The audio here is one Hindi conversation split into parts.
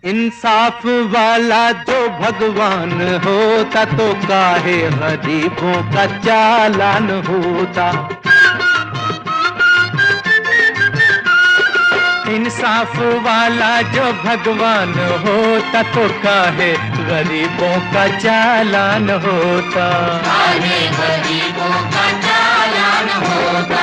इंसाफ वाला जो भगवान होता तो काहे गरीबों का चालान होता। इंसाफ वाला जो भगवान होता तो काहे गरीबों का चालान होता। काहे गरीबों का चालान होता।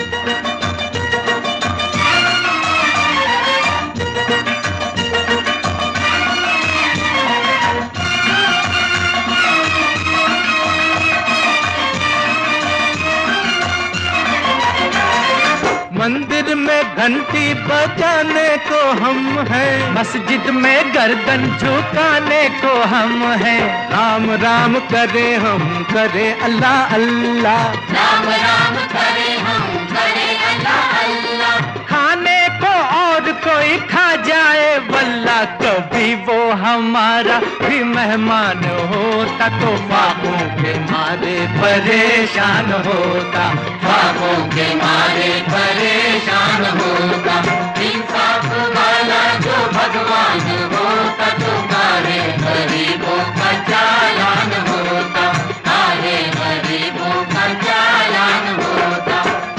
मंदिर में घंटी बजाने को हम हैं, मस्जिद में गर्दन झुकाने को हम हैं। राम राम करे हम करे अल्लाह अल्लाह, राम राम करे हम करे अल्लाह अल्लाह। खाने को और कोई खा जाए वल्ला, कभी वो हमारा भी मेहमान होता तो ख्वाबों के मारे परेशान होता। ख्वाबों के मारे परेशान होता। इंसाफ वाला जो भगवान होता तो काहे गरीबों का चालान होता। काहे गरीबों का चालान होता।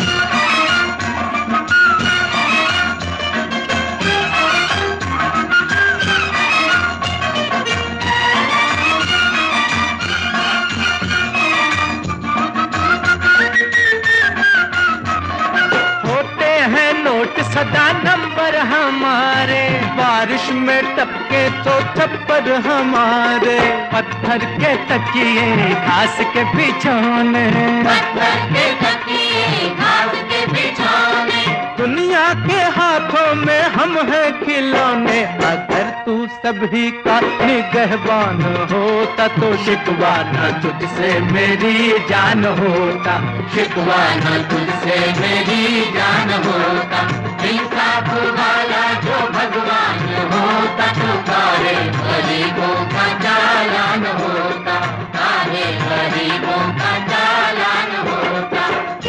सदा नंबर हमारे, बारिश में टपके तो थप्पड़ हमारे। पत्थर के तकिए घास के बिछौने, पत्थर के तकिए घास के बिछौने। दुनिया के हाथों में हम हैं खिलौने। अगर तू सभी का निगहबान होता तो शिकवा न तुझसे मेरी जान होता। शिकवा न तुझसे मेरी जान होता। इंसाफ वाला जो भगवान होता तो काहे गरीबों का चालान होता। काहे गरीबों का चालान होता।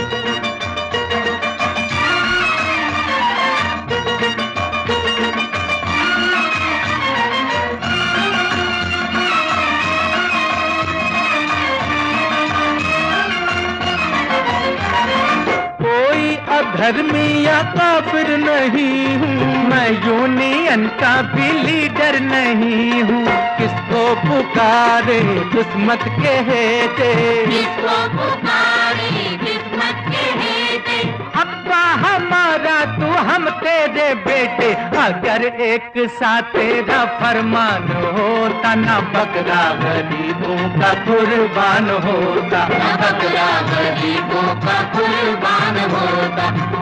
धर्मी या काफिर नहीं हूँ, मैं यूनियन का भी लीडर नहीं हूँ। किसको पुकारे किस्मत के हेते, किसको पुकारे किस्मत के हेते। अब्बा हमारा तू हम तेरे बेटे, अगर एक साथ तेरा फरमान होता ना बकरा गरीबों का कुर्बान होता। बकरा गरीबों का कुर्बान होता।